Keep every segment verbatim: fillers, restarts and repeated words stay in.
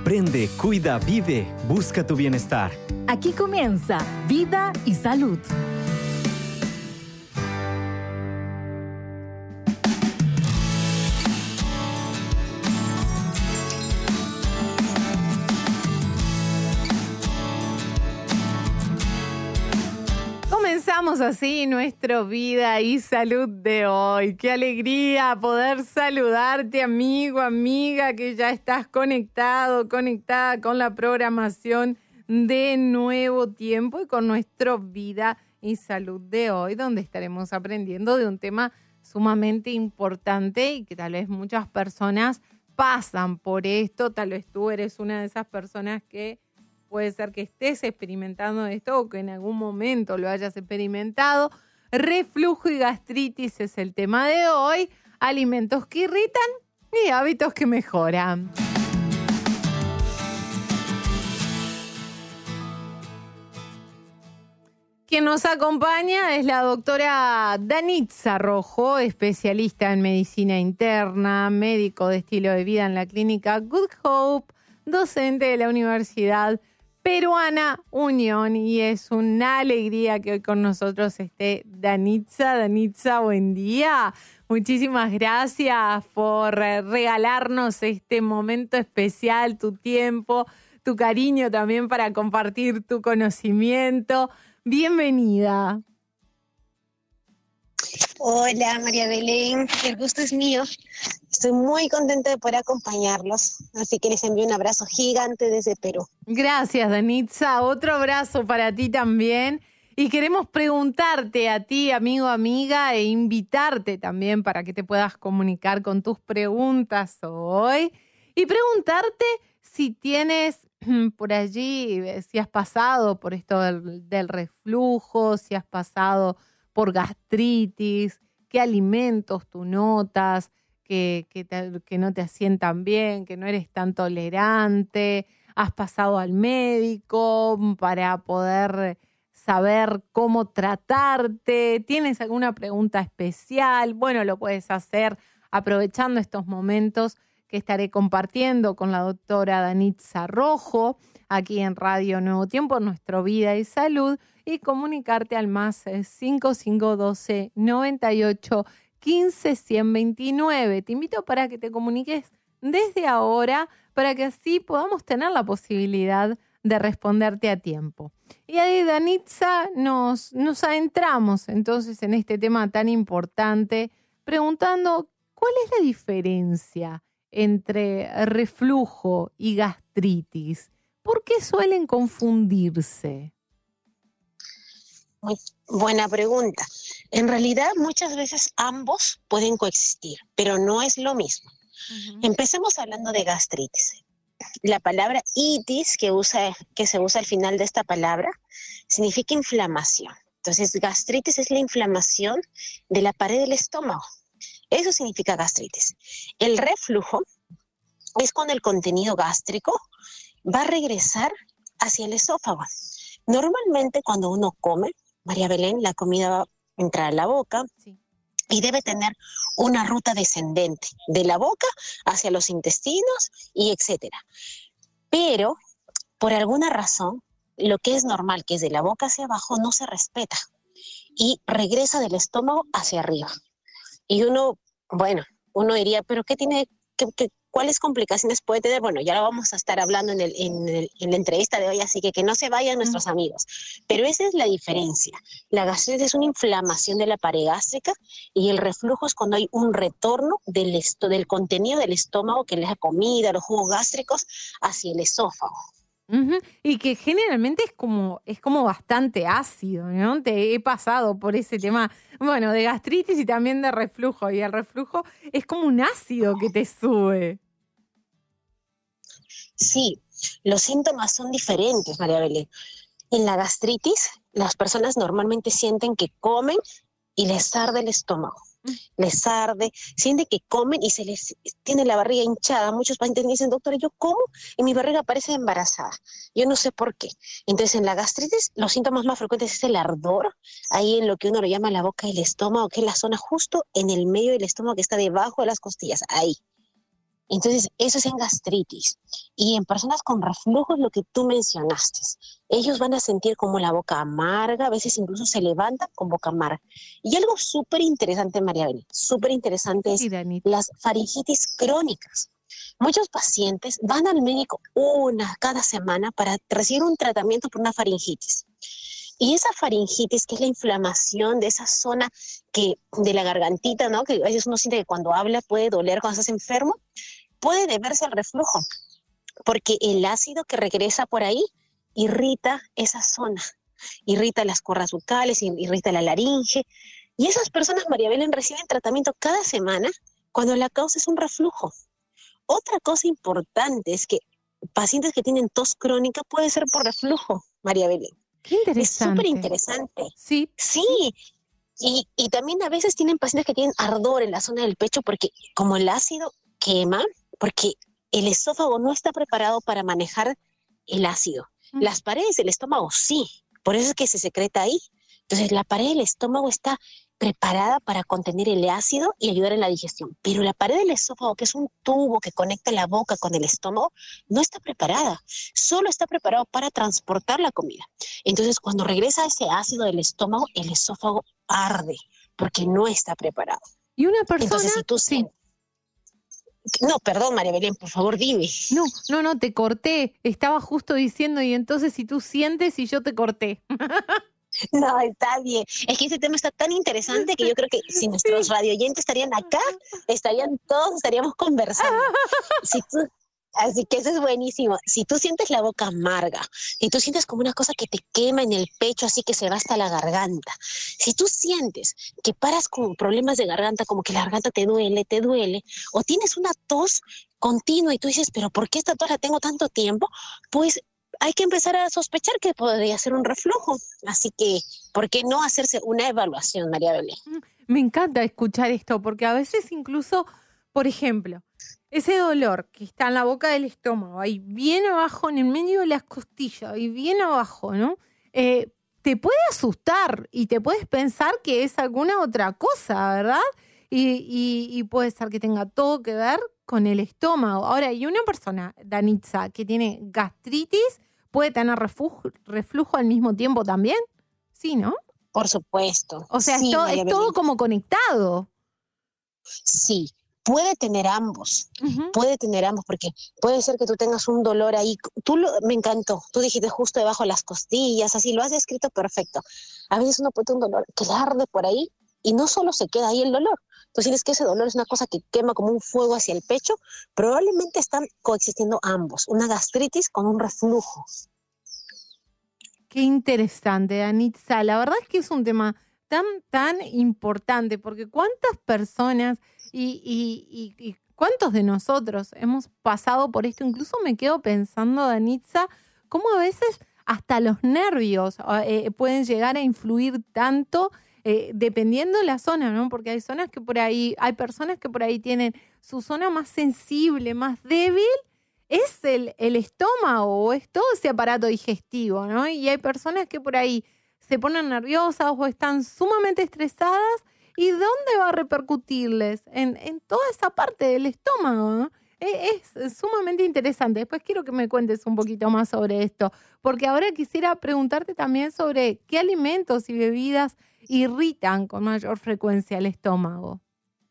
Aprende, cuida, vive, busca tu bienestar. Aquí comienza Vida y Salud. Comenzamos así nuestro Vida y Salud de hoy. Qué alegría poder saludarte, amigo, amiga, que ya estás conectado, conectada con la programación de Nuevo Tiempo y con nuestro Vida y Salud de hoy, donde estaremos aprendiendo de un tema sumamente importante y que tal vez muchas personas pasan por esto. Tal vez tú eres una de esas personas que puede ser que estés experimentando esto o que en algún momento lo hayas experimentado. Reflujo y gastritis es el tema de hoy. Alimentos que irritan y hábitos que mejoran. Quien nos acompaña es la doctora Danitza Rojo, especialista en medicina interna, médico de estilo de vida en la clínica Good Hope, docente de la Universidad Peruana Unión, y es una alegría que hoy con nosotros esté Danitza. Danitza, buen día. Muchísimas gracias por regalarnos este momento especial, tu tiempo, tu cariño también para compartir tu conocimiento. Bienvenida. Hola María Belén, el gusto es mío. Estoy muy contenta de poder acompañarlos, así que les envío un abrazo gigante desde Perú. Gracias, Danitza. Otro abrazo para ti también. Y queremos preguntarte a ti, amigo, amiga, e invitarte también para que te puedas comunicar con tus preguntas hoy. Y preguntarte si tienes por allí, si has pasado por esto del, del reflujo, si has pasado por gastritis, qué alimentos tú notas que, que, te, que no te asientan bien, que no eres tan tolerante, has pasado al médico para poder saber cómo tratarte, tienes alguna pregunta especial. Bueno, lo puedes hacer aprovechando estos momentos que estaré compartiendo con la doctora Danitza Rojo aquí en Radio Nuevo Tiempo, Nuestro Vida y Salud, y comunicarte al más cinco cinco uno dos, noventa y ocho, quince, ciento veintinueve. Te invito para que te comuniques desde ahora para que así podamos tener la posibilidad de responderte a tiempo. Y ahí, Danitza, nos, nos adentramos entonces en este tema tan importante preguntando ¿cuál es la diferencia entre reflujo y gastritis? ¿Por qué suelen confundirse? Muy buena pregunta. En realidad, muchas veces ambos pueden coexistir, pero no es lo mismo. Uh-huh. Empecemos hablando de gastritis. La palabra itis que, usa, que se usa al final de esta palabra significa inflamación. Entonces, gastritis es la inflamación de la pared del estómago. Eso significa gastritis. El reflujo es cuando el contenido gástrico va a regresar hacia el esófago. Normalmente cuando uno come, María Belén, la comida va a entrar a la boca, sí, y debe tener una ruta descendente de la boca hacia los intestinos y etcétera. Pero por alguna razón, lo que es normal, que es de la boca hacia abajo, no se respeta y regresa del estómago hacia arriba. Y uno, bueno, uno diría, ¿pero qué tiene, qué, qué, cuáles complicaciones puede tener? Bueno, ya lo vamos a estar hablando en, el, en, el, en la entrevista de hoy, así que que no se vayan nuestros mm. amigos. Pero esa es la diferencia. La gastritis es una inflamación de la pared gástrica y el reflujo es cuando hay un retorno del, esto, del contenido del estómago, que es la comida, los jugos gástricos, hacia el esófago. Uh-huh. Y que generalmente es como, es como bastante ácido, ¿no? Te he pasado por ese tema, bueno, de gastritis y también de reflujo. Y el reflujo es como un ácido que te sube. Sí, los síntomas son diferentes, María Belén. En la gastritis, las personas normalmente sienten que comen y les arde el estómago. Les arde, sienten que comen y se les tiene la barriga hinchada. Muchos pacientes me dicen, doctora, yo como y mi barriga parece embarazada. Yo no sé por qué. Entonces, en la gastritis, los síntomas más frecuentes es el ardor, ahí en lo que uno lo llama la boca del estómago, que es la zona justo en el medio del estómago que está debajo de las costillas, ahí. Entonces, eso es en gastritis. Y en personas con reflujo es lo que tú mencionaste. Ellos van a sentir como la boca amarga, a veces incluso se levantan con boca amarga. Y algo súper interesante, María Belén, súper interesante es Sí, Danita. las faringitis crónicas. Muchos pacientes van al médico una cada semana para recibir un tratamiento por una faringitis. Y esa faringitis, que es la inflamación de esa zona que, de la gargantita, ¿no? Que a veces uno siente que cuando habla puede doler cuando estás enfermo, puede deberse al reflujo, porque el ácido que regresa por ahí irrita esa zona, irrita las cuerdas bucales, irrita la laringe. Y esas personas, María Belén, reciben tratamiento cada semana cuando la causa es un reflujo. Otra cosa importante es que pacientes que tienen tos crónica puede ser por reflujo, María Belén. Qué interesante. Es súper interesante. Sí. Sí. Y, y también a veces tienen pacientes que tienen ardor en la zona del pecho porque como el ácido quema, porque el esófago no está preparado para manejar el ácido. Mm. Las paredes del estómago sí, por eso es que se secreta ahí. Entonces la pared del estómago está preparada para contener el ácido y ayudar en la digestión. Pero la pared del esófago, que es un tubo que conecta la boca con el estómago, no está preparada. Solo está preparado para transportar la comida. Entonces, cuando regresa ese ácido del estómago, el esófago arde porque no está preparado. Y una persona... Entonces, si tú sí. sientes... No, perdón, María Belén, por favor, dime. No, no, no, te corté. Estaba justo diciendo, y entonces si tú sientes y yo te corté. No, está bien. Es que ese tema está tan interesante que yo creo que si nuestros Sí. radioyentes estarían acá, estarían todos, estaríamos conversando. Si tú, así que eso es buenísimo. Si tú sientes la boca amarga, si tú sientes como una cosa que te quema en el pecho, así que se va hasta la garganta, si tú sientes que paras con problemas de garganta, como que la garganta te duele, te duele, o tienes una tos continua y tú dices, pero ¿por qué esta tos la tengo tanto tiempo? Pues hay que empezar a sospechar que podría ser un reflujo. Así que, ¿por qué no hacerse una evaluación, María Belén? Me encanta escuchar esto, porque a veces incluso, por ejemplo, ese dolor que está en la boca del estómago, ahí bien abajo, en el medio de las costillas, y bien abajo, ¿no? Eh, te puede asustar y te puedes pensar que es alguna otra cosa, ¿verdad? Y, y, y puede ser que tenga todo que ver con el estómago. Ahora, y una persona, Danitza, que tiene gastritis, ¿puede tener reflujo, reflujo al mismo tiempo también? Sí, ¿no? Por supuesto. O sea, Sí, es, to- María es todo Belén. como conectado. Sí, puede tener ambos. Ujú. Puede tener ambos, porque puede ser que tú tengas un dolor ahí. Tú lo, me encantó. Tú dijiste justo debajo de las costillas, así lo has descrito perfecto. A veces uno puede tener un dolor que le arde por ahí y no solo se queda ahí el dolor. Tú sientes que ese dolor es una cosa que quema como un fuego hacia el pecho. Probablemente están coexistiendo ambos, una gastritis con un reflujo. Qué interesante, Danitza. La verdad es que es un tema tan, tan importante, porque cuántas personas y, y, y, y cuántos de nosotros hemos pasado por esto. Incluso me quedo pensando, Danitza, cómo a veces hasta los nervios eh, pueden llegar a influir tanto, eh, dependiendo de la zona, ¿no? Porque hay zonas que por ahí, hay personas que por ahí tienen su zona más sensible, más débil, es el, el estómago o es todo ese aparato digestivo, ¿no? Y hay personas que por ahí se ponen nerviosas o están sumamente estresadas. ¿Y dónde va a repercutirles? En, en toda esa parte del estómago, ¿no? Es, es sumamente interesante. Después quiero que me cuentes un poquito más sobre esto, porque ahora quisiera preguntarte también sobre qué alimentos y bebidas irritan con mayor frecuencia el estómago.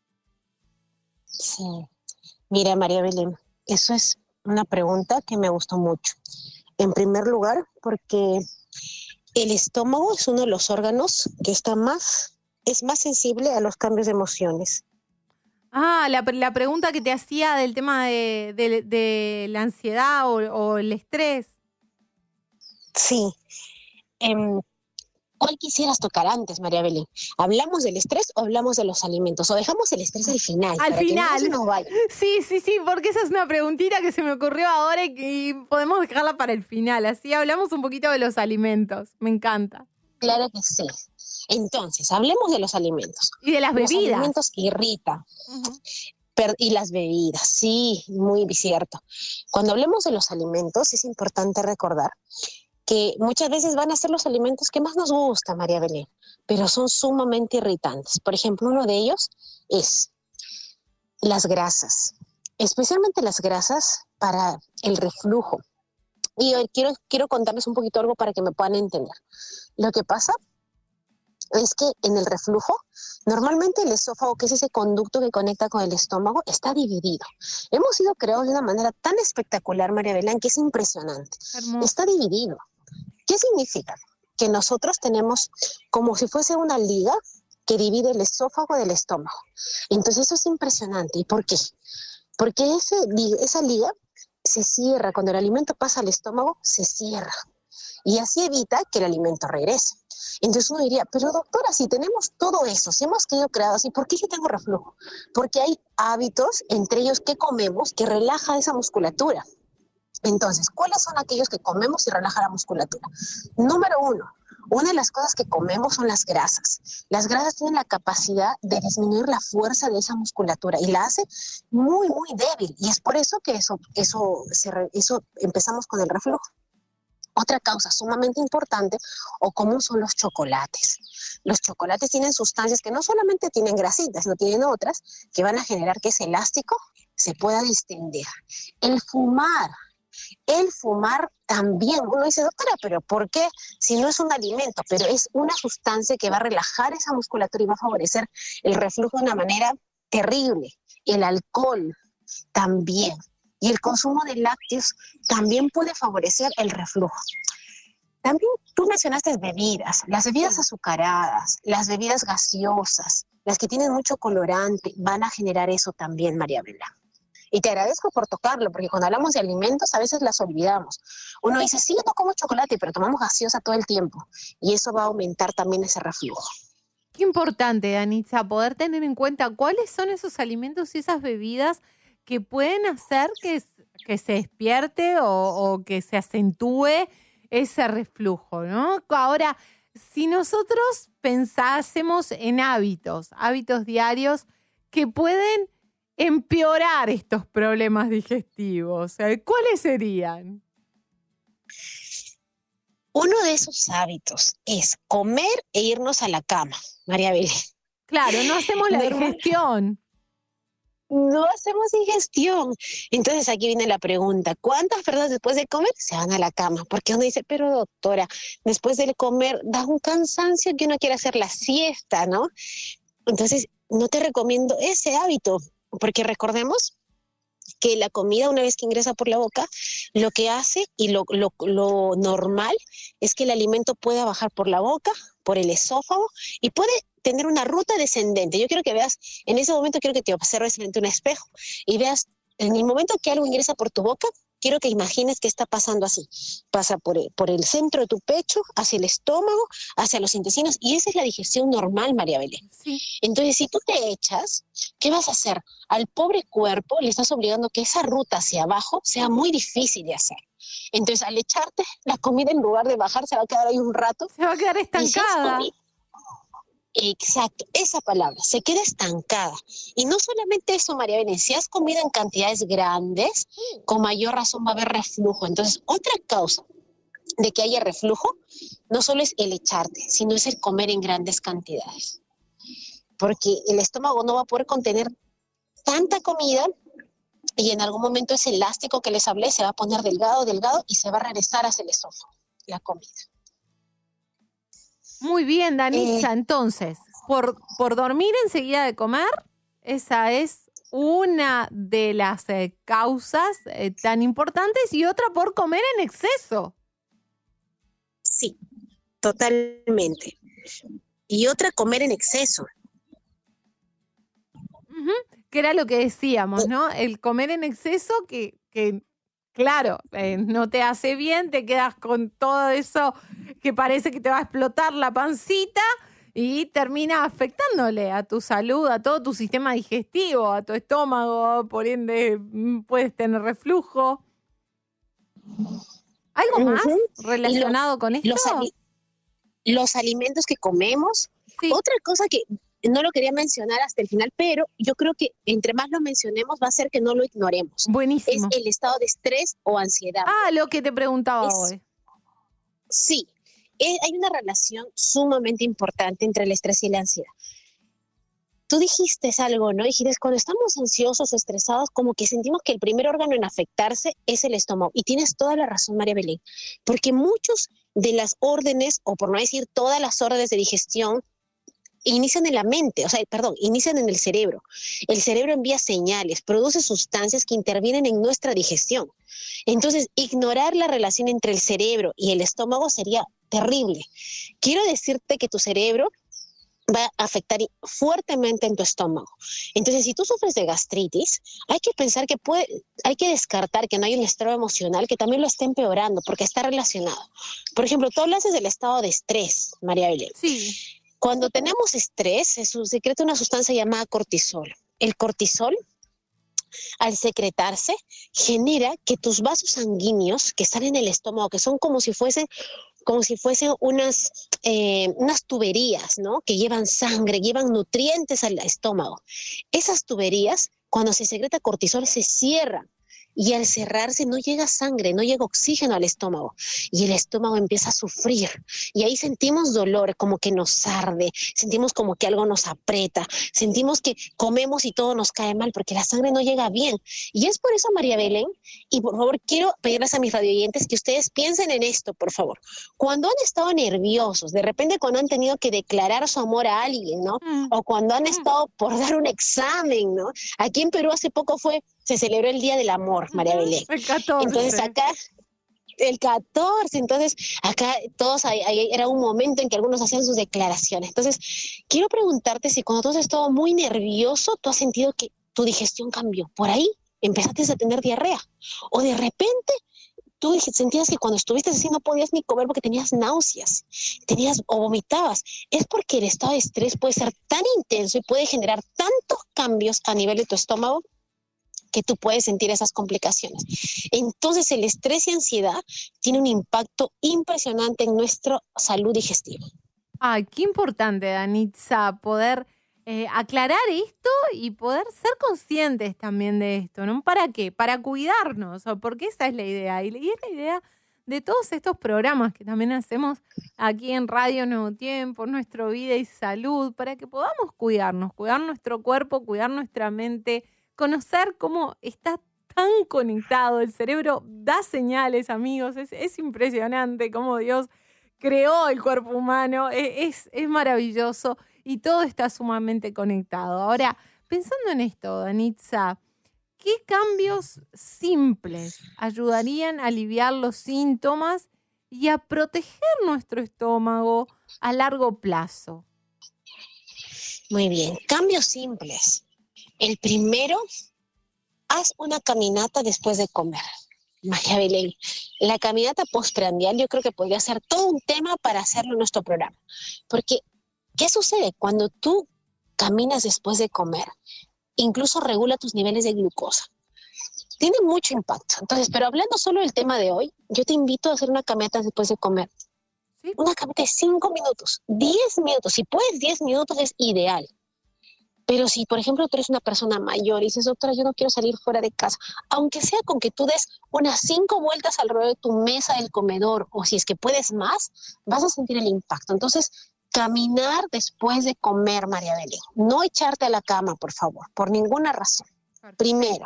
Sí. Mira, María Belén, eso es una pregunta que me gustó mucho. En primer lugar, porque el estómago es uno de los órganos que está más, es más sensible a los cambios de emociones. Ah, la, la pregunta que te hacía del tema de, de, de la ansiedad o, o el estrés. Sí. Um, ¿Cuál quisieras tocar antes, María Belén? ¿Hablamos del estrés o hablamos de los alimentos? ¿O dejamos el estrés al final? Al para final. Que no se nos vaya. Sí, sí, sí, porque esa es una preguntita que se me ocurrió ahora y, y podemos dejarla para el final. Así hablamos un poquito de los alimentos. Me encanta. Claro que sí. Entonces, hablemos de los alimentos. Y de las Los bebidas. alimentos que irritan. Uh-huh. Per- y las bebidas, sí, muy cierto. Cuando hablemos de los alimentos, es importante recordar que muchas veces van a ser los alimentos que más nos gusta, María Belén, pero son sumamente irritantes. Por ejemplo, uno de ellos es las grasas. especialmente las grasas, para el reflujo. Y hoy quiero, quiero contarles un poquito algo para que me puedan entender. Lo que pasa es que en el reflujo, normalmente el esófago, que es ese conducto que conecta con el estómago, está dividido. Hemos sido creados de una manera tan espectacular, María Belén, que es impresionante. Hermoso. Está dividido. ¿Qué significa? Que nosotros tenemos como si fuese una liga que divide el esófago del estómago. Entonces eso es impresionante. ¿Y por qué? Porque ese, esa liga se cierra. Cuando el alimento pasa al estómago, se cierra. Y así evita que el alimento regrese. Entonces uno diría, pero doctora, si tenemos todo eso, si hemos quedado creados así, ¿por qué yo tengo reflujo? Porque hay hábitos, entre ellos que comemos, que relaja esa musculatura. Entonces, ¿cuáles son aquellos que comemos y relajan la musculatura? Número uno, una de las cosas que comemos son las grasas. Las grasas tienen la capacidad de disminuir la fuerza de esa musculatura y la hace muy, muy débil. Y es por eso que eso, eso, se, eso empezamos con el reflujo. Otra causa sumamente importante o común son los chocolates. Los chocolates tienen sustancias que no solamente tienen grasitas, sino tienen otras que van a generar que ese elástico se pueda distender. El fumar. El fumar también, uno dice, doctora, ¿pero por qué? Si no es un alimento, pero es una sustancia que va a relajar esa musculatura y va a favorecer el reflujo de una manera terrible. El alcohol también. Y el consumo de lácteos también puede favorecer el reflujo. También tú mencionaste bebidas, las bebidas azucaradas, las bebidas gaseosas, las que tienen mucho colorante, van a generar eso también, María Bela. Y te agradezco por tocarlo, porque cuando hablamos de alimentos a veces las olvidamos. Uno dice, sí, yo no como chocolate, pero tomamos gaseosa todo el tiempo. Y eso va a aumentar también ese reflujo. Qué importante, Danitza, poder tener en cuenta cuáles son esos alimentos y esas bebidas que pueden hacer que, que se despierte o, o que se acentúe ese reflujo, ¿no? Ahora, si nosotros pensásemos en hábitos, hábitos diarios que pueden empeorar estos problemas digestivos, ¿cuáles serían? Uno de esos hábitos es comer e irnos a la cama, María Belén. Claro, no hacemos la digestión. No hacemos digestión. Entonces aquí viene la pregunta, ¿cuántas personas después de comer se van a la cama? Porque uno dice, pero doctora, después de comer da un cansancio que uno quiere hacer la siesta, ¿no? Entonces no te recomiendo ese hábito, porque recordemos que la comida, una vez que ingresa por la boca, lo que hace y lo, lo, lo normal es que el alimento pueda bajar por la boca, por el esófago y puede tener una ruta descendente. Yo quiero que veas, en ese momento quiero que te observes frente a un espejo y veas, en el momento que algo ingresa por tu boca, quiero que imagines que está pasando así. Pasa por el, por el centro de tu pecho, hacia el estómago, hacia los intestinos, y esa es la digestión normal, María Belén. Sí. Entonces, si tú te echas, ¿qué vas a hacer? Al pobre cuerpo le estás obligando que esa ruta hacia abajo sea muy difícil de hacer. Entonces, al echarte la comida, en lugar de bajar, se va a quedar ahí un rato. Se va a quedar estancada. Exacto, esa palabra, se queda estancada. Y no solamente eso, María Belén, si has comido en cantidades grandes, con mayor razón va a haber reflujo. Entonces, otra causa de que haya reflujo no solo es el echarte, sino es el comer en grandes cantidades. Porque el estómago no va a poder contener tanta comida y en algún momento ese elástico que les hablé se va a poner delgado, delgado y se va a regresar hacia el esófago, la comida. Muy bien, Danitza. Eh, Entonces, por, por dormir enseguida de comer, esa es una de las eh, causas eh, tan importantes, y otra por comer en exceso. Sí, totalmente. Y otra, comer en exceso. Uh-huh. Que era lo que decíamos, ¿no? El comer en exceso que, que claro, eh, no te hace bien, te quedas con todo eso que parece que te va a explotar la pancita y termina afectándole a tu salud, a todo tu sistema digestivo, a tu estómago, por ende puedes tener reflujo. ¿Algo más uh-huh. relacionado lo, con esto? Los, ali- los alimentos que comemos. Sí. Otra cosa que no lo quería mencionar hasta el final, pero yo creo que entre más lo mencionemos va a ser que no lo ignoremos. Buenísimo. Es el estado de estrés o ansiedad. Ah, lo que te preguntaba es, hoy. Sí, es, hay una relación sumamente importante entre el estrés y la ansiedad. tú dijiste algo, ¿no? Dijiste, cuando estamos ansiosos, estresados, como que sentimos que el primer órgano en afectarse es el estómago. Y tienes toda la razón, María Belén, porque muchos de las órdenes, o por no decir todas las órdenes de digestión, inician en la mente, o sea, perdón, inician en el cerebro. El cerebro envía señales, produce sustancias que intervienen en nuestra digestión. Entonces, ignorar la relación entre el cerebro y el estómago sería terrible. Quiero decirte que tu cerebro va a afectar fuertemente en tu estómago. Entonces, si tú sufres de gastritis, hay que pensar que puede, hay que descartar que no hay un estado emocional que también lo esté empeorando, porque está relacionado. Por ejemplo, tú hablas del estado de estrés, María Belén. Sí. Cuando tenemos estrés, se secreta una sustancia llamada cortisol. El cortisol, al secretarse, genera que tus vasos sanguíneos que están en el estómago, que son como si fuesen, como si fuesen unas, eh, unas tuberías, ¿no? Que llevan sangre, llevan nutrientes al estómago. Esas tuberías, cuando se secreta cortisol, se cierran. Y al cerrarse no llega sangre, no llega oxígeno al estómago. Y el estómago empieza a sufrir. Y ahí sentimos dolor, como que nos arde. Sentimos como que algo nos aprieta. Sentimos que comemos y todo nos cae mal porque la sangre no llega bien. Y es por eso, María Belén, y por favor quiero pedirles a mis radioyentes que ustedes piensen en esto, por favor. Cuando han estado nerviosos, de repente cuando han tenido que declarar su amor a alguien, ¿no? Mm. O cuando han estado por dar un examen, ¿no? Aquí en Perú hace poco fue... se celebró el Día del Amor, María Belén. El catorce. Entonces acá, el catorce, entonces acá todos, hay, hay, era un momento en que algunos hacían sus declaraciones. Entonces, quiero preguntarte si cuando tú has estado muy nervioso, tú has sentido que tu digestión cambió. Por ahí empezaste a tener diarrea. O de repente tú sentías que cuando estuviste así no podías ni comer porque tenías náuseas, tenías o vomitabas. Es porque el estado de estrés puede ser tan intenso y puede generar tantos cambios a nivel de tu estómago que tú puedes sentir esas complicaciones. Entonces, el estrés y ansiedad tiene un impacto impresionante en nuestra salud digestiva. Ay, qué importante, Danitza, poder eh, aclarar esto y poder ser conscientes también de esto, ¿no? ¿Para qué? Para cuidarnos, porque esa es la idea. Y es la idea de todos estos programas que también hacemos aquí en Radio Nuevo Tiempo, Nuestra Vida y Salud, para que podamos cuidarnos, cuidar nuestro cuerpo, cuidar nuestra mente, conocer cómo está tan conectado. El cerebro da señales, amigos. Es, es impresionante cómo Dios creó el cuerpo humano. Es, es, es maravilloso y todo está sumamente conectado. Ahora, pensando en esto, Danitza, ¿qué cambios simples ayudarían a aliviar los síntomas y a proteger nuestro estómago a largo plazo? Muy bien, cambios simples. El primero, haz una caminata después de comer. María Belén, la caminata postprandial yo creo que podría ser todo un tema para hacerlo en nuestro programa. Porque, ¿qué sucede? Cuando tú caminas después de comer, incluso regula tus niveles de glucosa. Tiene mucho impacto. Entonces, pero hablando solo del tema de hoy, yo te invito a hacer una caminata después de comer. ¿Sí? Una caminata de cinco minutos, diez minutos. Si puedes, diez minutos es ideal. Pero si, por ejemplo, tú eres una persona mayor y dices, doctora, yo no quiero salir fuera de casa, aunque sea con que tú des unas cinco vueltas alrededor de tu mesa del comedor, o si es que puedes más, vas a sentir el impacto. Entonces, caminar después de comer, María Belén. No echarte a la cama, por favor, por ninguna razón. Primero.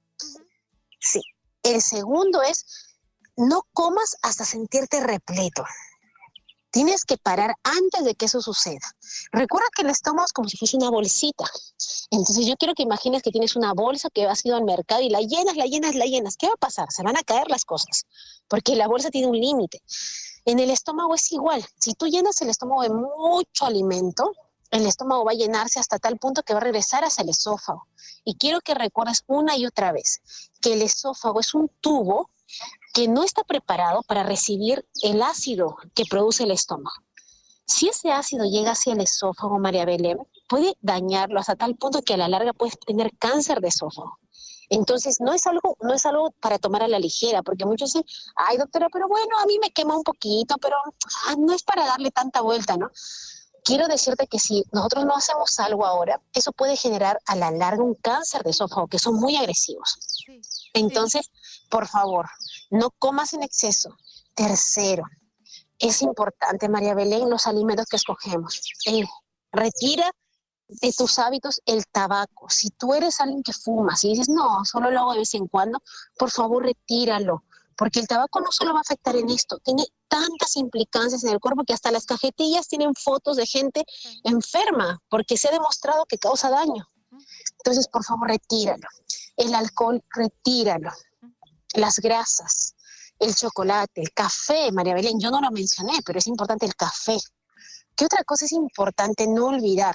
Sí. El segundo es, no comas hasta sentirte repleto. Tienes que parar antes de que eso suceda. Recuerda que el estómago es como si fuese una bolsita. Entonces yo quiero que imagines que tienes una bolsa que has ido al mercado y la llenas, la llenas, la llenas. ¿Qué va a pasar? Se van a caer las cosas, porque la bolsa tiene un límite. En el estómago es igual. Si tú llenas el estómago de mucho alimento, el estómago va a llenarse hasta tal punto que va a regresar hacia el esófago. Y quiero que recuerdes una y otra vez que el esófago es un tubo que no está preparado para recibir el ácido que produce el estómago. Si ese ácido llega hacia el esófago, María Belén, puede dañarlo hasta tal punto que a la larga puedes tener cáncer de esófago. Entonces, no es algo, no es algo para tomar a la ligera, porque muchos dicen, ay, doctora, pero bueno, a mí me quema un poquito, pero ah, no es para darle tanta vuelta, ¿no? Quiero decirte que si nosotros no hacemos algo ahora, eso puede generar a la larga un cáncer de esófago, que son muy agresivos. Sí, Entonces, sí. por favor, no comas en exceso. Tercero, es importante, María Belén, los alimentos que escogemos. Eh, retira de tus hábitos el tabaco. Si tú eres alguien que fumas y dices, no, solo lo hago de vez en cuando, por favor retíralo, porque el tabaco no solo va a afectar en esto, tiene tantas implicancias en el cuerpo que hasta las cajetillas tienen fotos de gente enferma, porque se ha demostrado que causa daño. Entonces, por favor, retíralo. El alcohol, retíralo. Las grasas, el chocolate, el café, María Belén, yo no lo mencioné, pero es importante el café. ¿Qué otra cosa es importante no olvidar?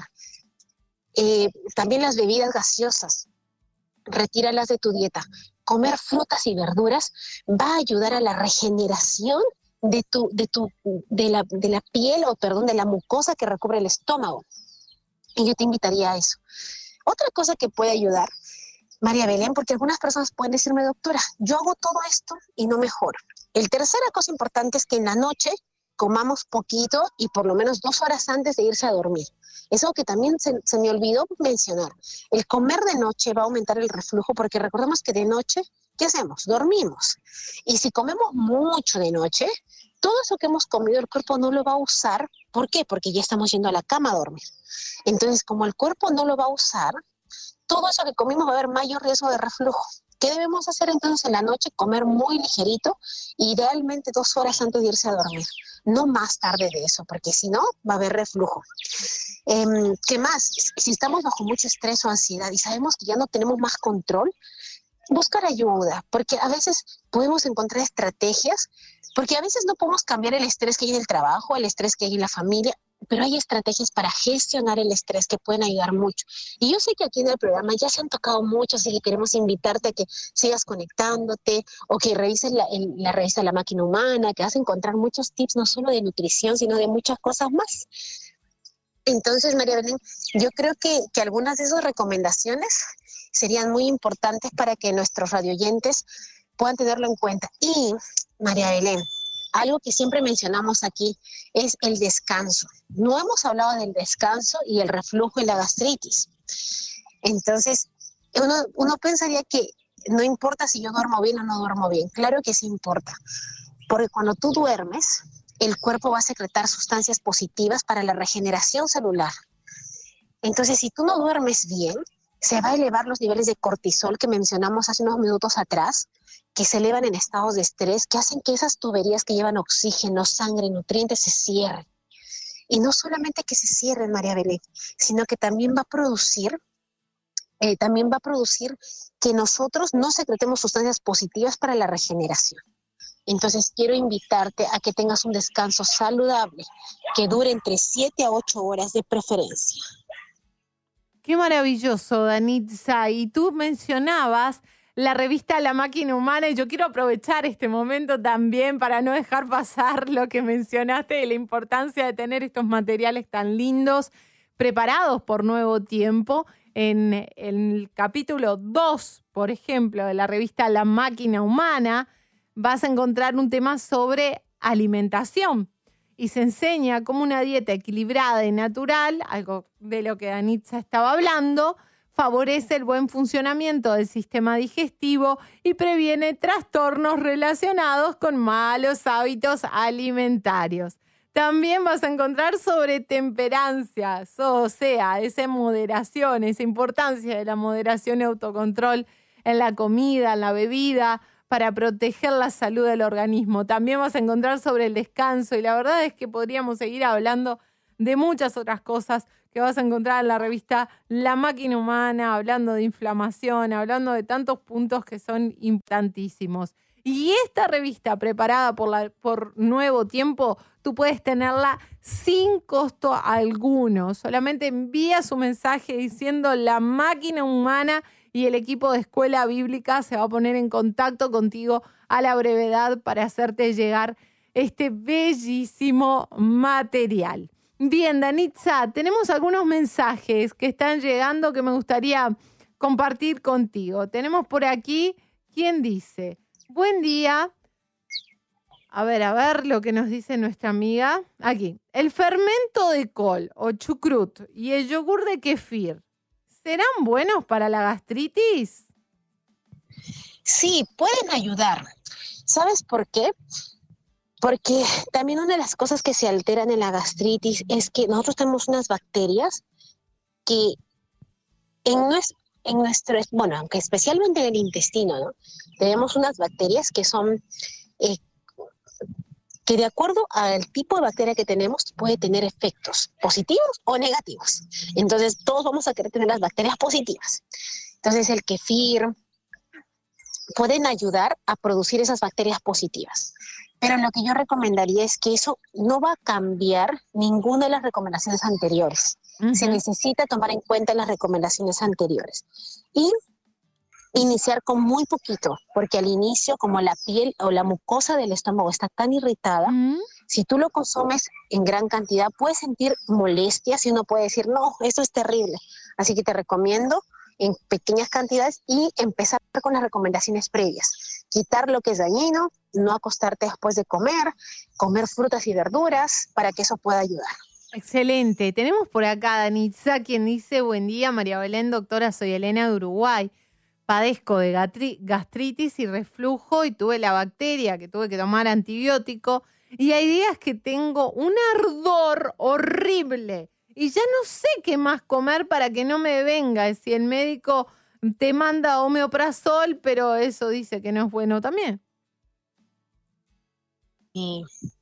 Eh, también las bebidas gaseosas, retíralas de tu dieta. Comer frutas y verduras va a ayudar a la regeneración de tu, de tu, de la, de la piel, o perdón, de la mucosa que recubre el estómago. Y yo te invitaría a eso. Otra cosa que puede ayudar, María Belén, porque algunas personas pueden decirme, doctora, yo hago todo esto y no mejoro. El tercera cosa importante es que en la noche comamos poquito y por lo menos dos horas antes de irse a dormir. Es algo que también se, se me olvidó mencionar. El comer de noche va a aumentar el reflujo, porque recordemos que de noche, ¿qué hacemos? Dormimos. Y si comemos mucho de noche, todo eso que hemos comido el cuerpo no lo va a usar. ¿Por qué? Porque ya estamos yendo a la cama a dormir. Entonces, como el cuerpo no lo va a usar, todo eso que comimos va a haber mayor riesgo de reflujo. ¿Qué debemos hacer entonces en la noche? Comer muy ligerito, idealmente dos horas antes de irse a dormir. No más tarde de eso, porque si no, va a haber reflujo. Eh, ¿Qué más? Si estamos bajo mucho estrés o ansiedad y sabemos que ya no tenemos más control, buscar ayuda, porque a veces podemos encontrar estrategias, porque a veces no podemos cambiar el estrés que hay en el trabajo, el estrés que hay en la familia, pero hay estrategias para gestionar el estrés que pueden ayudar mucho. Y yo sé que aquí en el programa ya se han tocado mucho, así que queremos invitarte a que sigas conectándote o que revises la, el, la revista La Máquina Humana, que vas a encontrar muchos tips no solo de nutrición, sino de muchas cosas más. Entonces, María Belén, yo creo que, que algunas de esas recomendaciones serían muy importantes para que nuestros radioyentes puedan tenerlo en cuenta. Y, María Belén, algo que siempre mencionamos aquí es el descanso. No hemos hablado del descanso y el reflujo y la gastritis. Entonces, uno, uno pensaría que no importa si yo duermo bien o no duermo bien. Claro que sí importa, porque cuando tú duermes, el cuerpo va a secretar sustancias positivas para la regeneración celular. Entonces, si tú no duermes bien, se va a elevar los niveles de cortisol que mencionamos hace unos minutos atrás, que se elevan en estados de estrés, que hacen que esas tuberías que llevan oxígeno, sangre, nutrientes se cierren. Y no solamente que se cierren, María Belén, sino que también va a producir, eh, también va a producir que nosotros no secretemos sustancias positivas para la regeneración. Entonces quiero invitarte a que tengas un descanso saludable, que dure entre siete a ocho horas de preferencia. Qué maravilloso, Danitza. Y tú mencionabas la revista La Máquina Humana, y yo quiero aprovechar este momento también para no dejar pasar lo que mencionaste de la importancia de tener estos materiales tan lindos preparados por Nuevo Tiempo. En, en el capítulo dos, por ejemplo, de la revista La Máquina Humana, vas a encontrar un tema sobre alimentación y se enseña cómo una dieta equilibrada y natural, algo de lo que Danitza estaba hablando, favorece el buen funcionamiento del sistema digestivo y previene trastornos relacionados con malos hábitos alimentarios. También vas a encontrar sobre temperancia, o sea, esa moderación, esa importancia de la moderación y autocontrol en la comida, en la bebida, para proteger la salud del organismo. También vas a encontrar sobre el descanso, y la verdad es que podríamos seguir hablando de muchas otras cosas que vas a encontrar en la revista La Máquina Humana, hablando de inflamación, hablando de tantos puntos que son importantísimos. Y esta revista preparada por, la, por Nuevo Tiempo, tú puedes tenerla sin costo alguno. Solamente envía su mensaje diciendo La Máquina Humana y el equipo de Escuela Bíblica se va a poner en contacto contigo a la brevedad para hacerte llegar este bellísimo material. Bien, Danitza, tenemos algunos mensajes que están llegando que me gustaría compartir contigo. Tenemos por aquí, ¿quién dice? Buen día. A ver, a ver lo que nos dice nuestra amiga. Aquí. El fermento de col o chucrut y el yogur de kefir, ¿serán buenos para la gastritis? Sí, pueden ayudar. ¿Sabes por qué? Porque también una de las cosas que se alteran en la gastritis es que nosotros tenemos unas bacterias que en nuestro, en nuestro, bueno, aunque especialmente en el intestino, ¿no? Tenemos unas bacterias que son, eh, que de acuerdo al tipo de bacteria que tenemos, puede tener efectos positivos o negativos. Entonces, todos vamos a querer tener las bacterias positivas. Entonces, el kefir pueden ayudar a producir esas bacterias positivas. Pero lo que yo recomendaría es que eso no va a cambiar ninguna de las recomendaciones anteriores. Uh-huh. Se necesita tomar en cuenta las recomendaciones anteriores. Y iniciar con muy poquito, porque al inicio, como la piel o la mucosa del estómago está tan irritada, uh-huh. si tú lo consumes en gran cantidad, puedes sentir molestias y uno puede decir, no, esto es terrible. Así que te recomiendo en pequeñas cantidades y empezar con las recomendaciones previas. Quitar lo que es dañino, no acostarte después de comer, comer frutas y verduras para que eso pueda ayudar. Excelente. Tenemos por acá a Danitza, quien dice, buen día, María Belén, doctora, soy Elena de Uruguay. Padezco de gatri- gastritis y reflujo y tuve la bacteria que tuve que tomar antibiótico y hay días que tengo un ardor horrible y ya no sé qué más comer para que no me venga. Si el médico te manda omeprazol, pero eso dice que no es bueno también. Sí.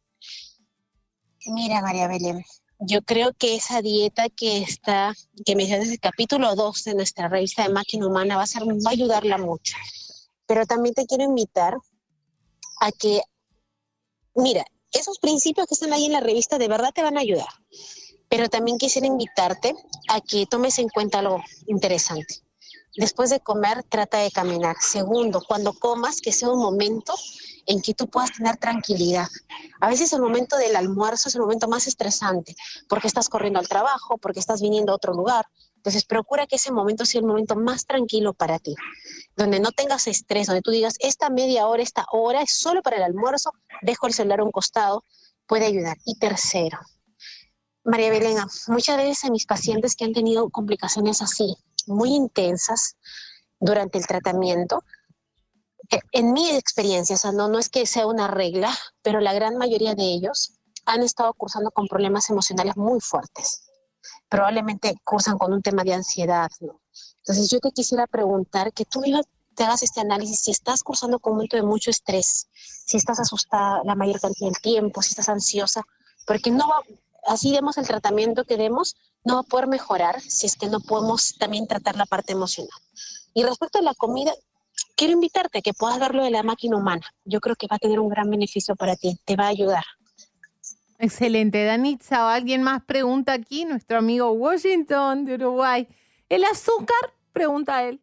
Mira, María Belén, yo creo que esa dieta que está, que mencionas en el capítulo dos de nuestra revista de Máquina Humana va a, ser, va a ayudarla mucho. Pero también te quiero invitar a que, mira, esos principios que están ahí en la revista de verdad te van a ayudar. Pero también quisiera invitarte a que tomes en cuenta algo interesante. Después de comer, trata de caminar. Segundo, cuando comas, que sea un momento en que tú puedas tener tranquilidad. A veces el momento del almuerzo es el momento más estresante, porque estás corriendo al trabajo, porque estás viniendo a otro lugar. Entonces, procura que ese momento sea el momento más tranquilo para ti, donde no tengas estrés, donde tú digas, esta media hora, esta hora es solo para el almuerzo, dejo el celular a un costado, puede ayudar. Y tercero, María Belén, muchas veces a mis pacientes que han tenido complicaciones así, muy intensas durante el tratamiento, en mi experiencia, o sea, no, no es que sea una regla, pero la gran mayoría de ellos han estado cursando con problemas emocionales muy fuertes. Probablemente cursan con un tema de ansiedad, ¿no? Entonces yo te quisiera preguntar que tú misma te hagas este análisis, si estás cursando con un momento de mucho estrés, si estás asustada la mayor cantidad del tiempo, si estás ansiosa, porque no va, así demos el tratamiento que demos, no va a poder mejorar si es que no podemos también tratar la parte emocional. Y respecto a la comida, quiero invitarte a que puedas ver lo de la máquina humana. Yo creo que va a tener un gran beneficio para ti, te va a ayudar. Excelente. Danitza, o alguien más pregunta aquí, nuestro amigo Washington de Uruguay. ¿El azúcar? Pregunta él.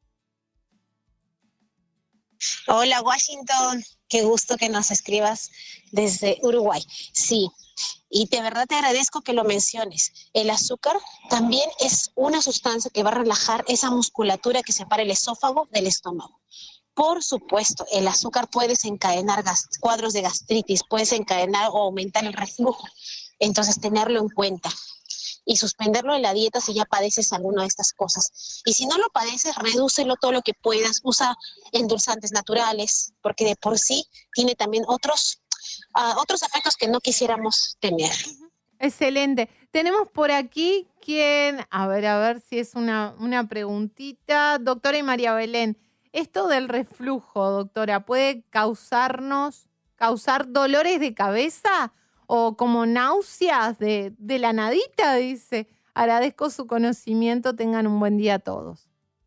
Hola Washington, qué gusto que nos escribas desde Uruguay. Sí, y de verdad te agradezco que lo menciones. El azúcar también es una sustancia que va a relajar esa musculatura que separa el esófago del estómago. Por supuesto, el azúcar puede desencadenar gas- cuadros de gastritis, puede desencadenar o aumentar el reflujo. Entonces, tenerlo en cuenta y suspenderlo de la dieta si ya padeces alguna de estas cosas. Y si no lo padeces, redúcelo todo lo que puedas. Usa endulzantes naturales, porque de por sí tiene también otros, uh, otros efectos que no quisiéramos tener. Excelente. Tenemos por aquí quien, a ver, a ver si es una, una preguntita. Doctora y María Belén, esto del reflujo, doctora, ¿puede causarnos, causar dolores de cabeza o como náuseas de, de la nadita? Dice, agradezco su conocimiento, tengan un buen día todos.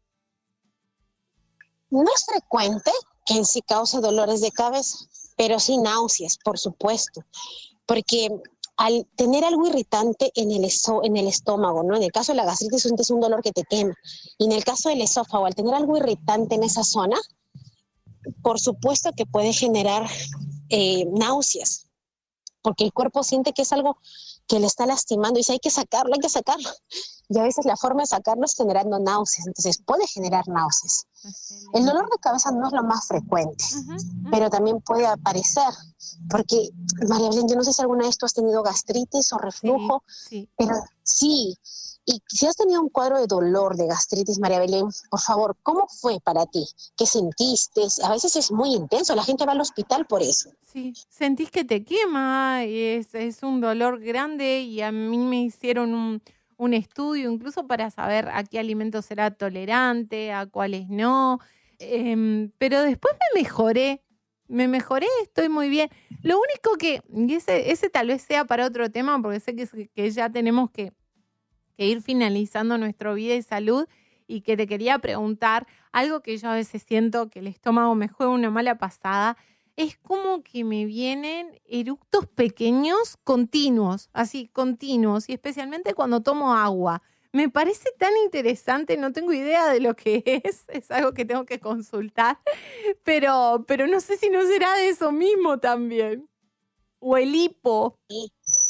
No es frecuente que en sí cause dolores de cabeza, pero sí náuseas, por supuesto, porque al tener algo irritante en el, eso, en el estómago, ¿no? En el caso de la gastritis es un dolor que te quema, y en el caso del esófago, al tener algo irritante en esa zona, por supuesto que puede generar eh, náuseas, porque el cuerpo siente que es algo que le está lastimando y dice, hay que sacarlo, hay que sacarlo. Y a veces la forma de sacarlo es generando náuseas, entonces puede generar náuseas. Excelente. El dolor de cabeza no es lo más frecuente, uh-huh, uh-huh. pero también puede aparecer, porque, María Belén, yo no sé si alguna vez tú has tenido gastritis o reflujo, sí, sí. pero sí. Y si has tenido un cuadro de dolor de gastritis, María Belén, por favor, ¿cómo fue para ti? ¿Qué sentiste? A veces es muy intenso, la gente va al hospital por eso. Sí, sentís que te quema, y es, es un dolor grande y a mí me hicieron un, un estudio, incluso para saber a qué alimentos será tolerante, a cuáles no. Eh, pero después me mejoré, me mejoré, estoy muy bien. Lo único que, y ese, ese tal vez sea para otro tema, porque sé que, que ya tenemos que, que ir finalizando nuestro vida y salud, y que te quería preguntar, algo que yo a veces siento que el estómago me juega una mala pasada, es como que me vienen eructos pequeños continuos, así, continuos, y especialmente cuando tomo agua. Me parece tan interesante, no tengo idea de lo que es, es algo que tengo que consultar, pero, pero no sé si no será de eso mismo también. O el hipo. Sí,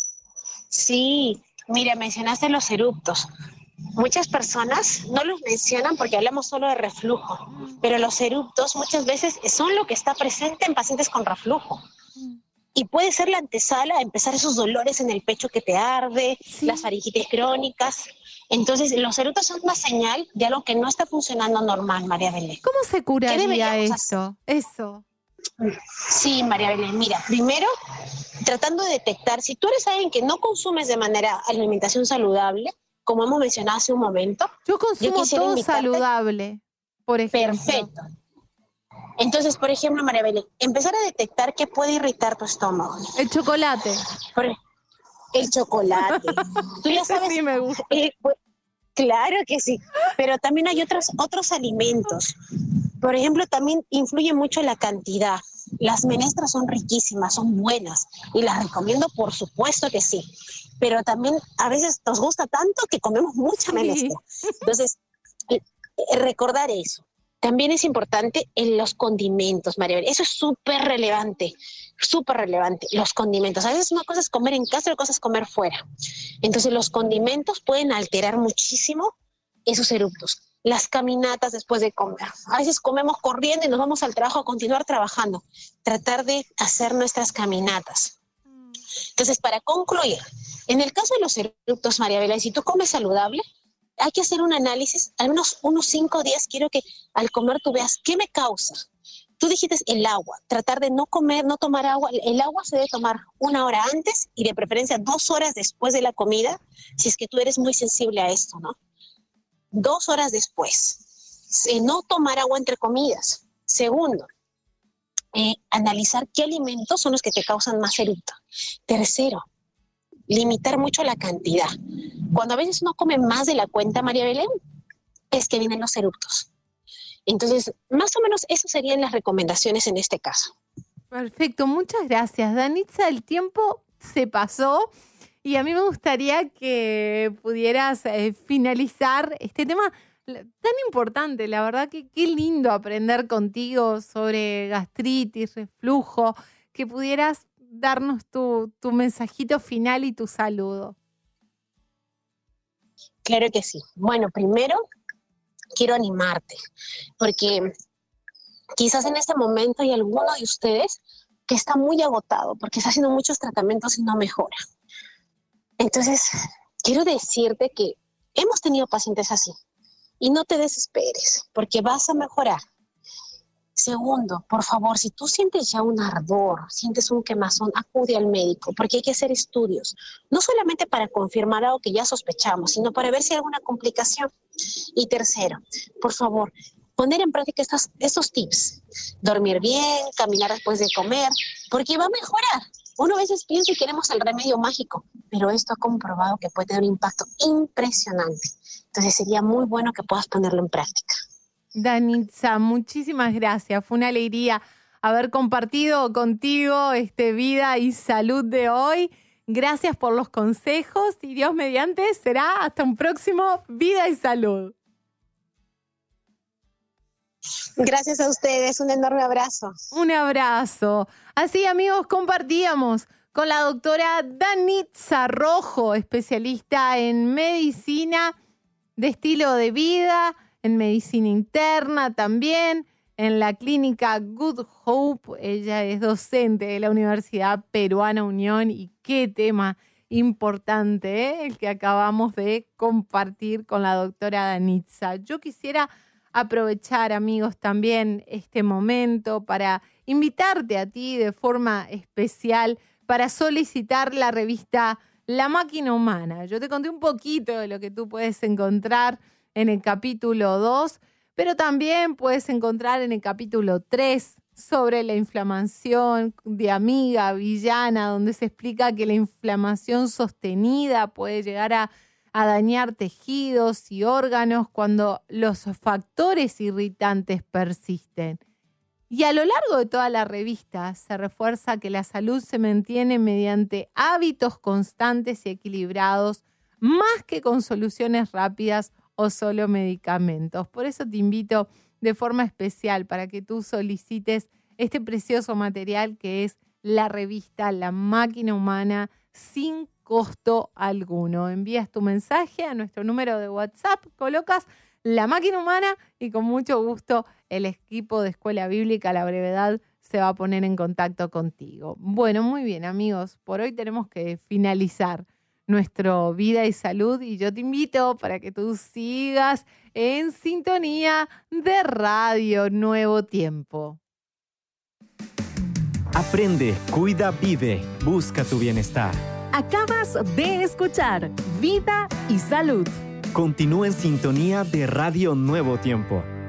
sí. Mira, mencionaste los eructos. Muchas personas no los mencionan porque hablamos solo de reflujo, pero los eructos muchas veces son lo que está presente en pacientes con reflujo. Y puede ser la antesala a empezar esos dolores en el pecho que te arde, sí. Las faringitis crónicas. Entonces, los eructos son una señal de algo que no está funcionando normal, María Belén. ¿Cómo se curaría esto? Eso. Sí, María Belén. Mira, primero, tratando de detectar, si tú eres alguien que no consumes de manera alimentación saludable, como hemos mencionado hace un momento. Yo consumo yo todo saludable, por ejemplo. Perfecto. Entonces, por ejemplo, María Belén, empezar a detectar qué puede irritar tu estómago. El chocolate. Por el chocolate. Tú ya sabes. Sí me gusta. Eh, pues, claro que sí, pero también hay otros, otros alimentos. Por ejemplo, también influye mucho la cantidad. Las menestras son riquísimas, son buenas y las recomiendo, por supuesto que sí. Pero también a veces nos gusta tanto que comemos mucha sí. menestra. Entonces, eh, recordar eso. También es importante en los condimentos, María Belén. Eso es súper relevante, súper relevante. Los condimentos. A veces una cosa es comer en casa, otra cosa es comer fuera. Entonces, los condimentos pueden alterar muchísimo esos eructos. Las caminatas después de comer. A veces comemos corriendo y nos vamos al trabajo a continuar trabajando. Tratar de hacer nuestras caminatas. Entonces, para concluir, en el caso de los eructos, María Belén, si tú comes saludable, hay que hacer un análisis, al menos unos cinco días, quiero que al comer tú veas qué me causa. Tú dijiste el agua, tratar de no comer, no tomar agua. El agua se debe tomar una hora antes y de preferencia dos horas después de la comida, si es que tú eres muy sensible a esto, ¿no? Dos horas después. No tomar agua entre comidas. Segundo, eh, analizar qué alimentos son los que te causan más eructo. Tercero, limitar mucho la cantidad. Cuando a veces uno come más de la cuenta, María Belén, es que vienen los eructos. Entonces, más o menos, esas serían las recomendaciones en este caso. Perfecto, muchas gracias, Danitza. El tiempo se pasó y a mí me gustaría que pudieras eh, finalizar este tema tan importante. La verdad que qué lindo aprender contigo sobre gastritis, reflujo, que pudieras darnos tu, tu mensajito final y tu saludo. Claro que sí. Bueno, primero quiero animarte, porque quizás en este momento hay alguno de ustedes que está muy agotado, porque está haciendo muchos tratamientos y no mejora. Entonces, quiero decirte que hemos tenido pacientes así, y no te desesperes, porque vas a mejorar. Segundo, por favor, si tú sientes ya un ardor, sientes un quemazón, acude al médico, porque hay que hacer estudios, no solamente para confirmar algo que ya sospechamos, sino para ver si hay alguna complicación. Y tercero, por favor, poner en práctica estos, estos tips, dormir bien, caminar después de comer, porque va a mejorar. Uno a veces piensa que queremos el remedio mágico, pero esto ha comprobado que puede tener un impacto impresionante. Entonces sería muy bueno que puedas ponerlo en práctica. Danitza, muchísimas gracias. Fue una alegría haber compartido contigo este Vida y Salud de hoy. Gracias por los consejos y Dios mediante será hasta un próximo Vida y Salud. Gracias a ustedes, un enorme abrazo. Un abrazo. Así, amigos, compartíamos con la doctora Danitza Rojo, especialista en medicina de estilo de vida, en medicina interna también, en la clínica Good Hope. Ella es docente de la Universidad Peruana Unión y qué tema importante, ¿eh? El que acabamos de compartir con la doctora Danitza. Yo quisiera aprovechar, amigos, también este momento para invitarte a ti de forma especial para solicitar la revista La máquina humana. Yo te conté un poquito de lo que tú puedes encontrar en el capítulo dos, pero también puedes encontrar en el capítulo tres sobre la inflamación de amiga, villana, donde se explica que la inflamación sostenida puede llegar a, a dañar tejidos y órganos cuando los factores irritantes persisten. Y a lo largo de toda la revista se refuerza que la salud se mantiene mediante hábitos constantes y equilibrados, más que con soluciones rápidas o solo medicamentos. Por eso te invito de forma especial para que tú solicites este precioso material que es la revista La Máquina Humana sin costo alguno. Envías tu mensaje a nuestro número de WhatsApp, colocas La Máquina Humana y con mucho gusto el equipo de Escuela Bíblica a la Brevedad se va a poner en contacto contigo. Bueno, muy bien amigos, por hoy tenemos que finalizar nuestro Vida y Salud y yo te invito para que tú sigas en sintonía de Radio Nuevo Tiempo. Aprende, cuida, vive, busca tu bienestar. Acabas de escuchar Vida y Salud. Continúa en sintonía de Radio Nuevo Tiempo.